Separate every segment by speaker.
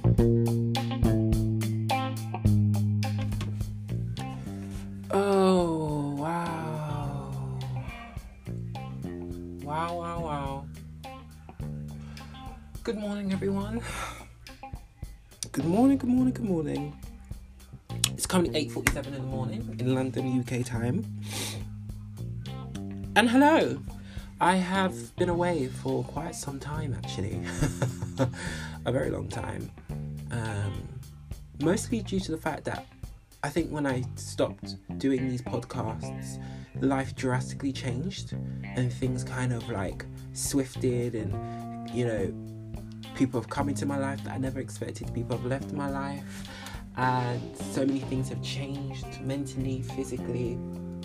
Speaker 1: Oh, wow. Wow. Good morning, everyone. Good morning. It's currently 8:47 in the morning in London, UK time. And hello. I have been away for quite some time, actually. A very long time. Mostly due to the fact that I think when I stopped doing these podcasts, life drastically changed and things kind of like swifted, and people have come into my life that I never expected. People have left my life, and so many things have changed mentally, physically.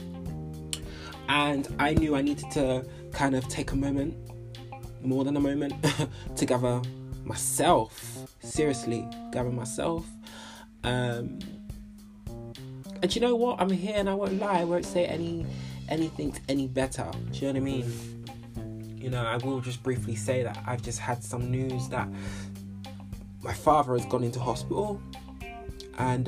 Speaker 1: And I knew I needed to kind of take a moment, more than a moment, to gather myself. Seriously, gather myself. And you know what? I'm here and I won't lie. I won't say anything any better. Do you know what I mean? I will just briefly say that I've just had some news that my father has gone into hospital and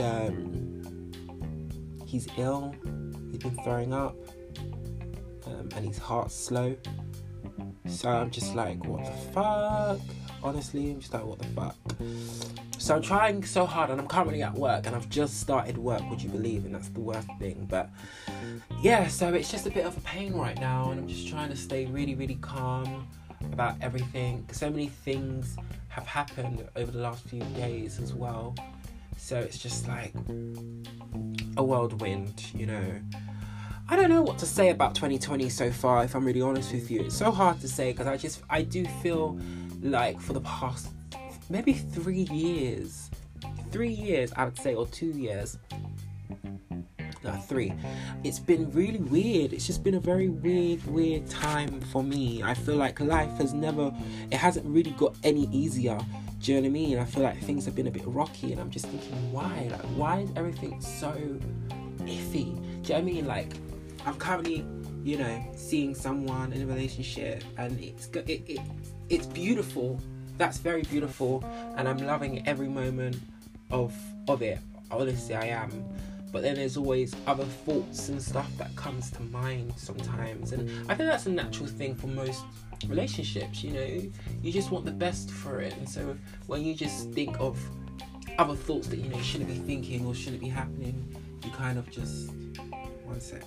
Speaker 1: he's ill. He's been throwing up and his heart's slow. So I'm just like, what the fuck? Honestly, I'm just like, what the fuck? So I'm trying so hard, and I'm currently at work, and I've just started work, would you believe? And that's the worst thing. But yeah, so it's just a bit of a pain right now, and I'm just trying to stay really, really calm about everything. So many things have happened over the last few days as well. So it's just like a whirlwind, I don't know what to say about 2020 so far, if I'm really honest with you. It's so hard to say, because I do feel like for the past maybe 3 years, I would say, or 2 years, no, 3, it's been really weird. It's just been a very weird time for me. I feel like life hasn't really got any easier. Do you know what I mean? I feel like things have been a bit rocky, and I'm just thinking, why? Like, why is everything so iffy? Do you know what I mean? Like, I'm currently, seeing someone in a relationship, and it's beautiful. That's very beautiful, and I'm loving every moment of it. Honestly, I am. But then there's always other thoughts and stuff that comes to mind sometimes, and I think that's a natural thing for most relationships. You just want the best for it, and so when you just think of other thoughts that you shouldn't be thinking or shouldn't be happening, you kind of just, one sec.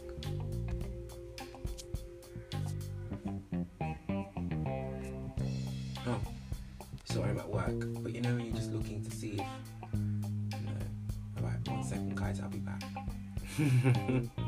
Speaker 1: Oh, sorry, I'm at work. But when you're just looking to see if, alright, 1 second, guys, I'll be back.